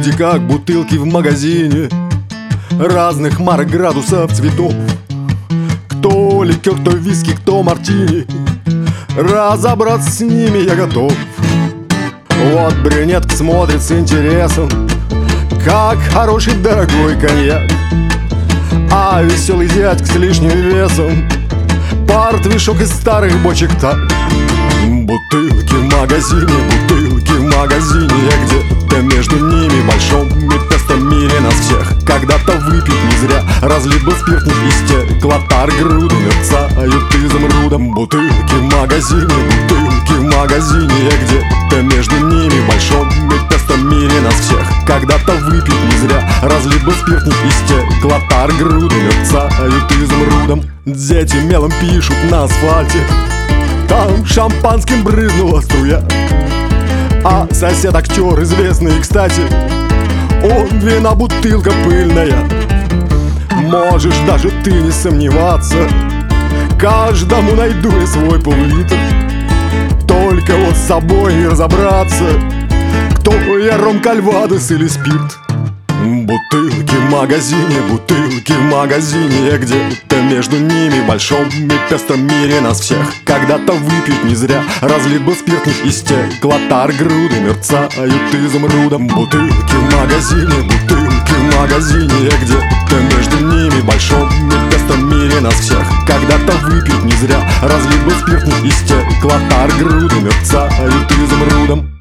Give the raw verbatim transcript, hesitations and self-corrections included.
люди, как бутылки в магазине, разных марок, градусов, цветов. Кто ликер, кто виски, кто мартини, разобраться с ними я готов. Вот брюнетка смотрит с интересом, как хороший дорогой коньяк, а веселый дядька с лишним весом портвишок из старых бочек так. Бутылки в магазине, бутылки в магазине, я где-то между ними, в большом и пестом мире нас всех когда-то выпить не зря. Разлит был спирт, не истек, лотар груды мерцают изумрудом. Бутылки в магазине, бутылки в магазине, я где-то между ними, в большом и пестом мире нас всех когда-то выпить не зря. Разлит был спирт, не истек, лотар груды мерцают изумрудом. Дети мелом пишут на асфальте, там шампанским брызнула струя, а сосед актер известный, кстати, он вина бутылка пыльная. Можешь даже ты не сомневаться, каждому найду я свой пол-литр. Только вот с собой не разобраться, кто я, ром, кальвадос или спирт. Бутылки в магазине, бутылки в магазине, я где-то между ними, в большом и пестром мире нас всех когда-то выпить не зря. Разлит был спирт, не истек, лотар груды мерцают изумрудом. Бутылки в магазине, бутылки в магазине, я где-то между ними, в большом и пестром мире нас всех когда-то выпить не зря. Разлит был спирт, не истек, лотар груды мерцают изумрудом.